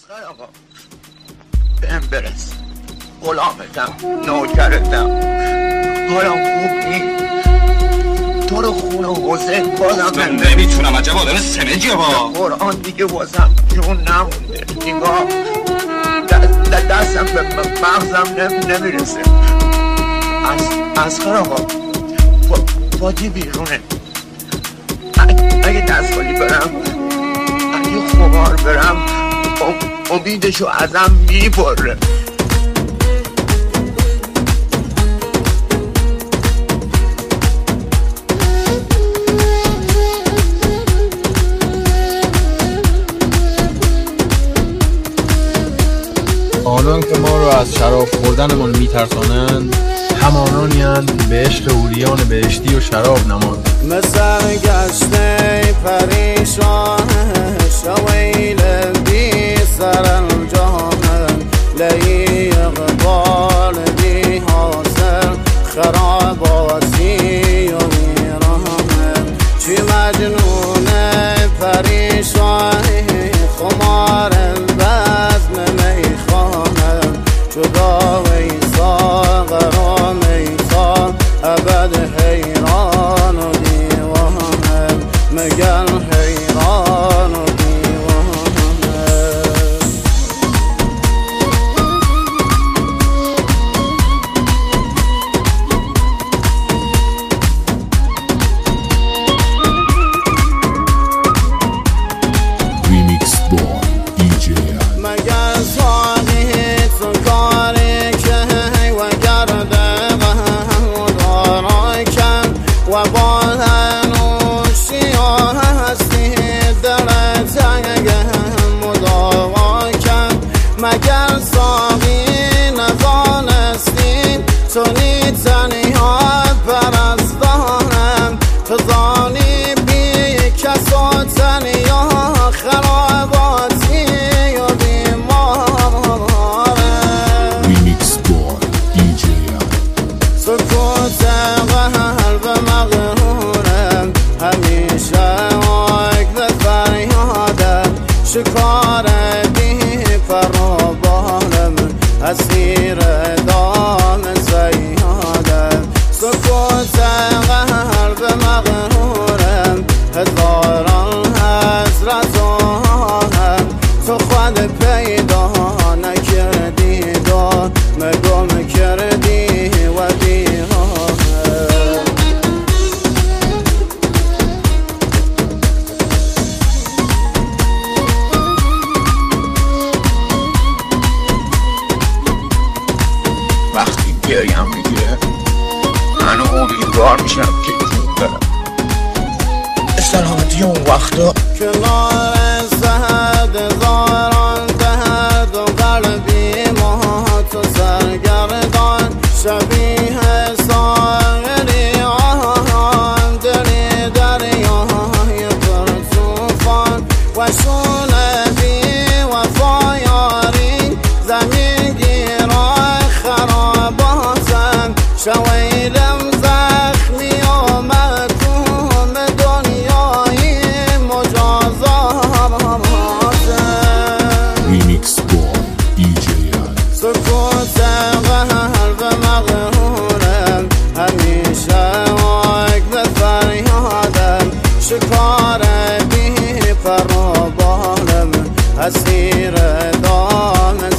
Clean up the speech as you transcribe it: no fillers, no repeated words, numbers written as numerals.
اصغر آقا بهم برس، غلامتم، نوکرتم، حالم خوب نیست. تو رو خون حسین بازم نمیتونم. عجب آدم سمجیه با قرآن دیگه واسم جون نمونده. نگاه دستم به مغزم نمیرسه. اصغر آقا بادی بیرونه. اگه دستگاهی برم، اگه خمار برم، امیدشو ازم میبره. آنان که ما رو از شراب خوردنمان میترسانند، همانانی اند به عشق حوریان بهشتی و شراب نماند. مثل گشته پریشان شویل بی سر الجهان، لی اقبال بی حاصل خراباتی و ویران. چی مجنون پریشان خمار البزم میخانه، جدا ویسا غرام ایسا ابد حیران و دیوانه، مگل حیران و دیوانه. Remix Boy DJ مگر ساقی تو کاری که و گرده و دارای کن و با هنوشی هستی دلت اگه مداوا کن. مگر ساقی نزانستی تو نی تنها پرستانم، فضانی بی کس و تنیا خراباتی و بیماره. Remix Boy DJ سکوت قلب مغرورم، همیشه واقف فریادم، شکار بی پر و بالم، اسیر دام زیادم. سکوت قلب مغرورم، هزاران حسرت و هم تو خود پیدا نکردی و مگم کردی و دیوانه. وقتی گریم میگیره من امیدوار میشم که جون برم. سلامتی اون وقتا کنار سهد هزاران درد و قلبی ما تو سرگردان، شبیه سایری آهان، دلی دریای پر توفان و شونه بی وفا یاری، زمین گیرای خراباتم، شویلم زخمی و مدوم دنیای مجازاتم. Remix Boy DJ سکوت قلب مغرورم، همیشه واقف فریادم، شکار بی پر و بالم، اسیر دام